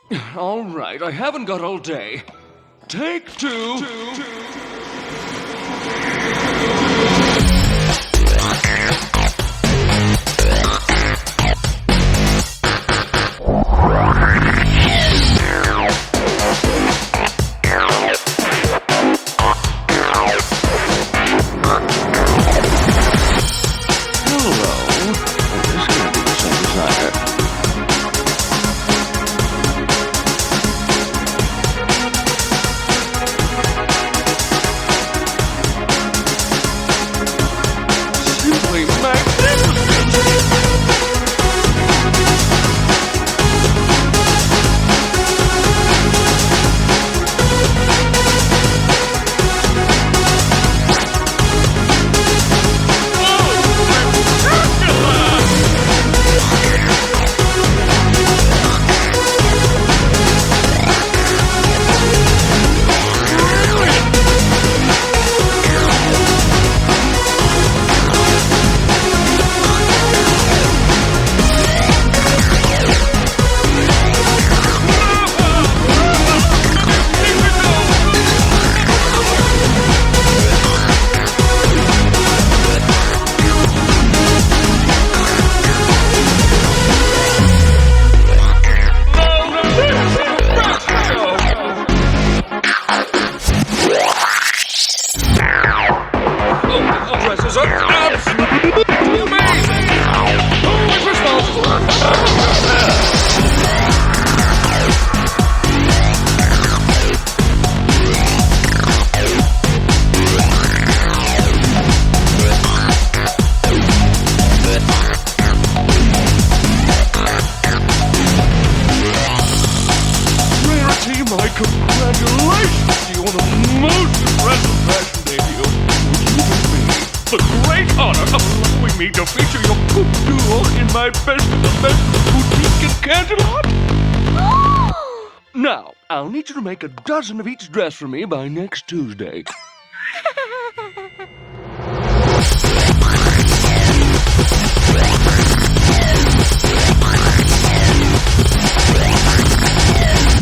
All right, I haven't got all day. Take two. Dresses are absolutely amazing! Who is responsible? Rarity, my congratulations to you on the most impressive fashion debut. The great honor of allowing me to feature your couture in my best of the best boutique in Canterlot. Now, I'll need you to make a dozen of each dress for me by next Tuesday.